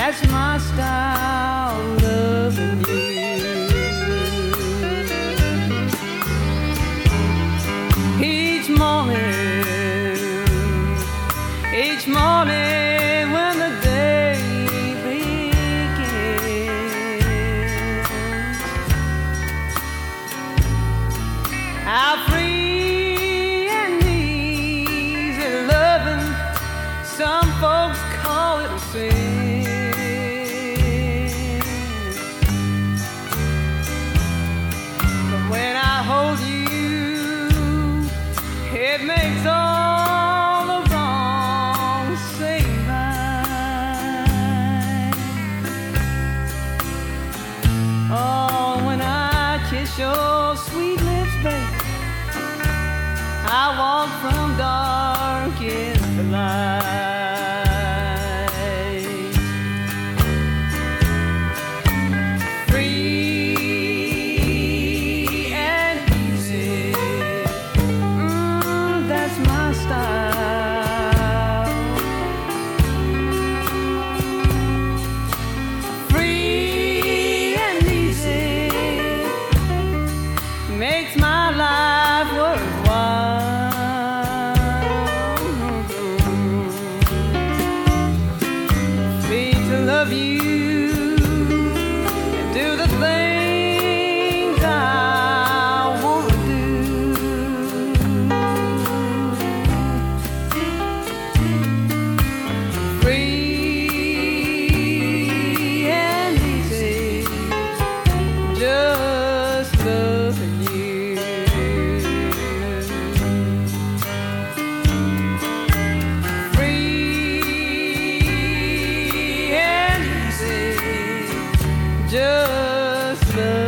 That's my style, loving you. Each morning when the day begins, how free and easy loving, some folks call it a sin. But when I hold you, it makes all the wrongs seem right. Oh, when I kiss your sweet lips, baby, I walk from dark into light. Free and easy, that's my style. Free and easy makes my life worthwhile. Free to love you and do the things I want to do. Free and easy, just loving you. Free and easy, just loving you.